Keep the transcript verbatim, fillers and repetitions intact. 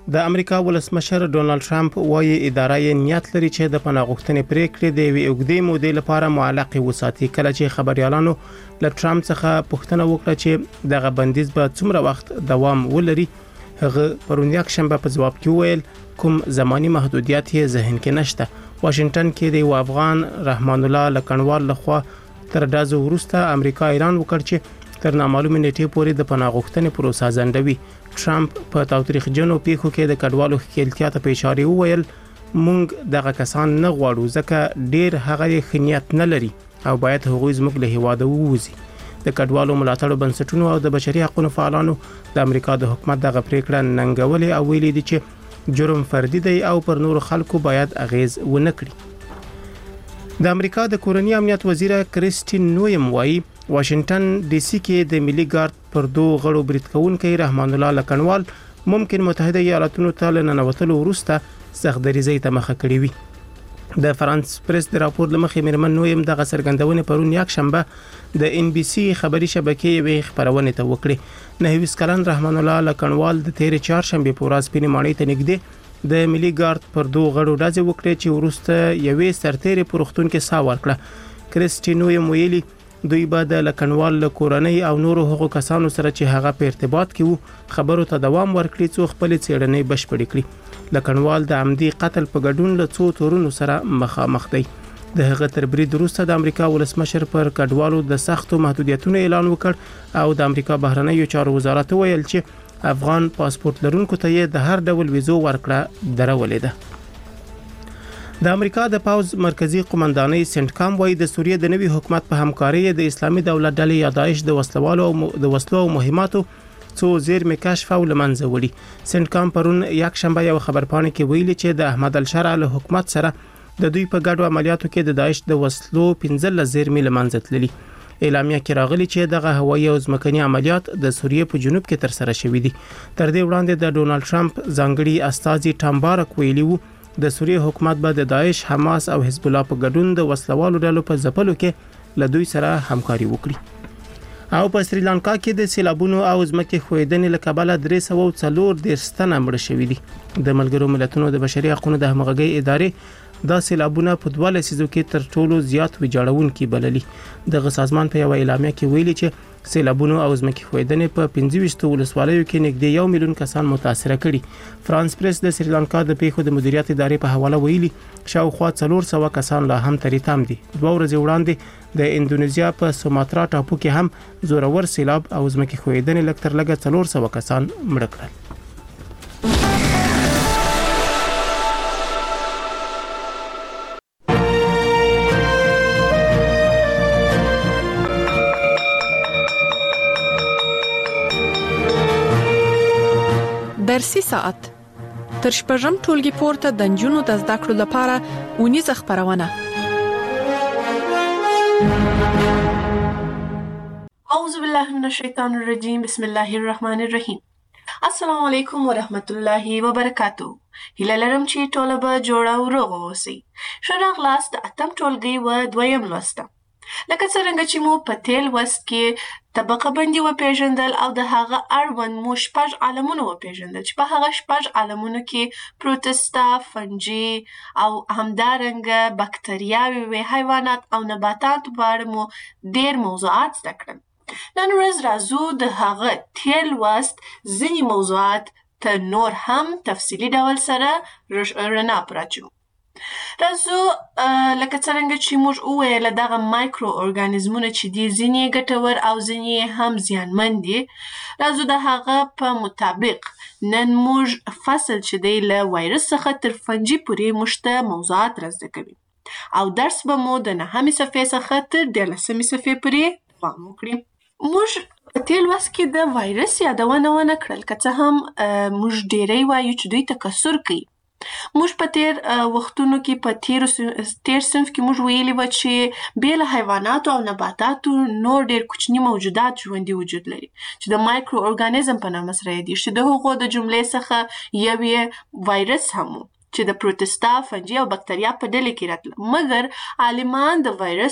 د امریکا ولسمشر ډونالد ټرمپ وايي اداره یې نیت لري چې د پناه غوښتنې پریکړې د یوې اوږدې مودې لپاره معلق وساتي. کله چې خبريالانو له ټرمپ څخه پوښتنه وکړه چې دغه بندیز به څومره وخت دوام ولري، هغه پرون یک شنبه په جواب کې وویل کوم زماني محدودیت یې ذهن کې نشته. واشنگټن کې د افغان رحمان الله لکنوال لخوا تر ډازو وروسته امریکا ایران وکړ چې تر نامعلومه نیټې پورې د پناه غوښتنې پروسه ځنډوي. ټرمپ په تاوتریخجنو پیښو کې د کډوالو ښکېلتیا ته په اشاره وویل مونږ دغه کسان نه غواړو ځکه ډیر هغه خنیت نه لري او باید هغوی زموږ له هیواده ووځي. د کډوالو ملاتړ بنسټونو او د بشري حقوقو فعالانو د امریکا د حکومت دغه پریکړه ننګولې او ویلي دي چې جرم فردي دی او پر نور خلکو باید اغیز ونه کړي. د امریکا د کورنۍ امنیت وزیر کریسټین نویم وایي واشنگټن ډي سي کې د ملي ګارد پر دوه غړو برید کوونکي رحمان الله لکنوال ممکن متحده ایالاتونو ته لننوتلو وروسته سختدریزۍ ته مخه کړې وي. د فرانس پریس د راپور لمخې میرمن نویم دغه څرګندونې پرون یک شنبه د ان بي سي خبري شبکې یوې خبرونه ته وکړې. نهه کلن رحمان الله لکنوال د تیر چهارشنبه په ورځ پینمانۍ ته نږدې د ملي ګارد پر دوه غړو ډزې وکړې چې وروسته یوې سرتېرې پروختون کې سا ورکړه. کریسټین نویم ویلي دوی به د لکنوال له کورنۍ او نورو هغو کسانو سره چې هغه په ارتباط کې وو خبرو ته دوام ورکړي څو خپل څېړنې بشپړې کړي. لکنوال د عمدي قتل په ګډون له څو تورونو سره مخامخ دی. د هغه تر برید وروسته د امریکا ولسمشر پر کډوالو د سختو محدودیتونو اعلان وکړ او د امریکا بهرنیو چارو وزارت ویل چې افغان پاسپورت لرونکو ته یې د هر ډول ویزو ورکړه درولې ده. د امریکا د پاوز مرکزی قومندانۍ سنټکام وايي د سوریې د نوي حکومت په همکاري د اسلامي دولت ډلې یا داعش د وسلوالو او د وسلو او مهماتو څو زیرمې کشف او لمنځه وړي. سنټکام پرون یک شنبه یو خبرپاڼه کې ویلي چې د احمد الشرع له حکومت سره د دوی په ګډو عملیاتو کې د داعش د وسلو پنځه زیرمې لمنځه تللي. اعلامیه کې راغلي چې دغه هوایي او ځمکني عملیات د سوریې په جنوب کې تر سره شوي دي. تر دې وړاندې د ډونالد ټرمپ ځانګړي استازي ټام بارک ویلي وو د سوریې حکومت به د داعش، حماس او حزب الله په ګډون د وسلوالو ډلو په ځپلو کې له دوی سره همکاري وکړي. او په سریلانکا کې د سیلابونو او ځمکې ښویدنې له کبله درې سوه او څلور دېرش تنه مړه شوي دي. د ملګرو ملتونو د بشري حقوقو د همغږۍ ادارې دا سیلابونه په دوه لسیزو کې تر ټولو زیات ویجاړونکي بللي. دغه سازمان په یو اعلامیه کې ویلي چې سیلابونو او ځمکې ښویدنې په پنځه ویشت ولسوالیو کې نږدې یو میلیون کسان متاثره کړي. فرانس پریس د سریلانکا د پیښو د مدیریت ادارې په حواله ویلي شاوخوا څلور سوه کسان لا هم تری تام دي. دوه ورځې وړاندې د اندونیزیا په سوماترا ټاپو کې هم زورور سیلاب او ځمکې ښویدنې لږ تر لږه څلور سوه کسان مړه کړل. درسي ساعت تر شپږم ټولګي پورته د نجونو د زده کړو لپاره اونیزه خبرونه. اعوذ بالله من الشیطان الرجیم بسم الله الرحمن الرحیم. السلام علیکم ورحمت الله وبرکاتہ. هیله لرم چې ټول به جوړ او روغ اوسئ. ښه راغلاست د اتم ټولګي و دویم لوست. لکه څنګه چې مو په تیر لوست کې طبقه بندي وپېژندل او د هغه اړوند مو شپږ عالمونه وپېژندل چې په هغه شپږ عالمونو کې پروتستا، فنجي او همدارنګه بکتریاوې وې، حیوانات او نباتات په اړه مو ډېر موضوعات زده کړل. نن ورځ راځو د هغه تیر لوست ځینې موضوعات ته نور هم تفصیلي ډول سره رڼا پراچو. راځو لکه څرنګه چې موږ وویل دغه مایکرو ارګانیزمونه چې دي ځینې ګټور او ځینې هم زیانمن دي. راځو د هغه په مطابق نن موږ فصل چې دی له وایرس څخه تر فنجي پورې موږ ته موضوعات را زده کوي او درس به مو د نهمې صفحې څخه تر دیارلسمې صفحې پورې دوام وکړي. موږ په تیر لوست کې د وایرس یادونه ونه کړل که څه هم موږ ډېری وایو چې دوی تکثر کوي. موږ په تیر وختونو کې په تیر تیر صنف کې موږ ویلي و چې بې له حیواناتو او نباتاتو نور ډېر کوچني موجودات ژوندي وجود لري چې د مایکرو ارګانیزم په نامه سره یادېږي چې د هغو د جملې څخه یو یې وایرس هم و چې د پروتستا، فنجي او بکتریا په ډلې کې راتله. مګر عالمان د وایرس